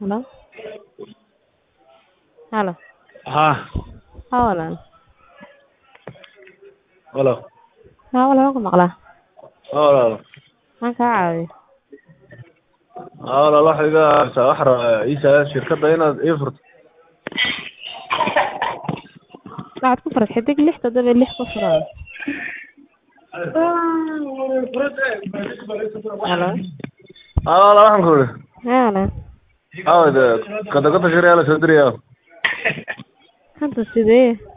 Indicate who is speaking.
Speaker 1: Halo. Halo.
Speaker 2: ها
Speaker 1: Hawlan.
Speaker 2: ولا
Speaker 1: Hawlan ku maqlaa.
Speaker 2: ولا
Speaker 1: Maxaan kaa caawiyo?
Speaker 2: ولا الله حاجة سأحرى إيسا شركة هنا إفرت
Speaker 1: Waxaad ku faras xidig 676 ku furan. Halo.
Speaker 2: ولا راح نقول
Speaker 1: Hawlan.
Speaker 2: هذا كذا كذا شريالة سدريا
Speaker 1: Hadda sidee?